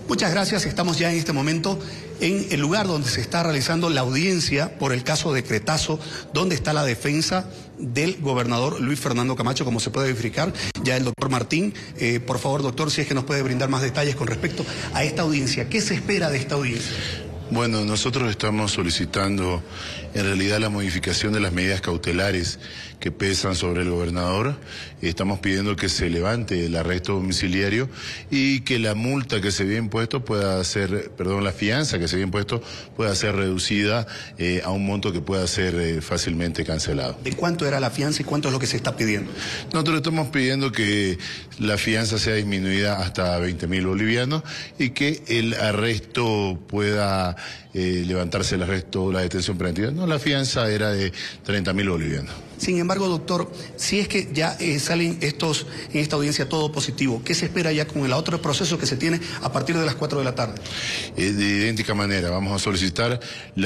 Muchas gracias. Estamos ya en este momento en el lugar donde se está realizando la audiencia por el caso de Cretazo, donde está la defensa del gobernador Luis Fernando Camacho, como se puede verificar. Ya el doctor Martín, por favor, doctor, si es que nos puede brindar más detalles con respecto a esta audiencia. ¿Qué se espera de esta audiencia? Bueno, nosotros estamos solicitando en realidad la modificación de las medidas cautelares que pesan sobre el gobernador. Estamos pidiendo que se levante el arresto domiciliario y que la multa que se había impuesto pueda ser, la fianza que se había impuesto pueda ser reducida a un monto que pueda ser fácilmente cancelado. ¿De cuánto era la fianza y cuánto es lo que se está pidiendo? Nosotros estamos pidiendo que la fianza sea disminuida hasta 20.000 bolivianos y que el arresto pueda levantarse el arresto, la detención preventiva. No, la fianza era de 30.000 bolivianos. Sin embargo, doctor, si es que ya salen en esta audiencia todo positivo, ¿qué se espera ya con el otro proceso que se tiene a partir de las 4 de la tarde? De idéntica manera, vamos a solicitar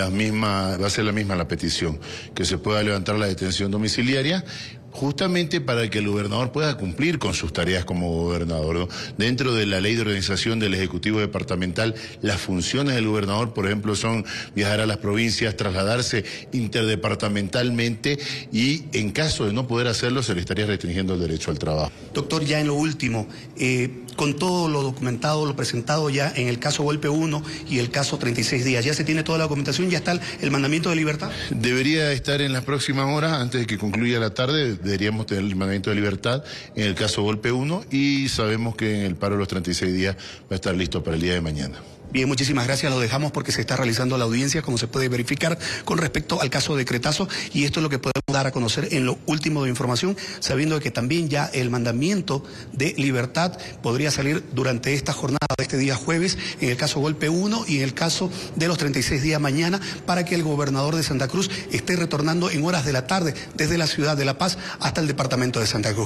va a ser la misma la petición, que se pueda levantar la detención domiciliaria, justamente para que el gobernador pueda cumplir con sus tareas como gobernador, ¿no? Dentro de la ley de organización del Ejecutivo Departamental, las funciones del gobernador, por ejemplo, son viajar a las provincias, trasladarse interdepartamentalmente y en caso de no poder hacerlo se le estaría restringiendo el derecho al trabajo. Doctor, ya en lo último, con todo lo documentado, lo presentado ya en el caso Golpe 1 y el caso 36 días, ¿ya se tiene toda la documentación? ¿Ya está el mandamiento de libertad? Debería estar en las próximas horas, antes de que concluya la tarde, deberíamos tener el mandamiento de libertad en el caso Golpe 1 y sabemos que en el paro de los 36 días va a estar listo para el día de mañana. Bien, muchísimas gracias. Lo dejamos porque se está realizando la audiencia, como se puede verificar, con respecto al caso de Cretazo, y esto es lo que podemos dar a conocer en lo último de información, sabiendo que también ya el mandamiento de libertad podría salir durante esta jornada de este día jueves, en el caso Golpe 1 y en el caso de los 36 días mañana, para que el gobernador de Santa Cruz esté retornando en horas de la tarde desde la ciudad de La Paz hasta el departamento de Santa Cruz.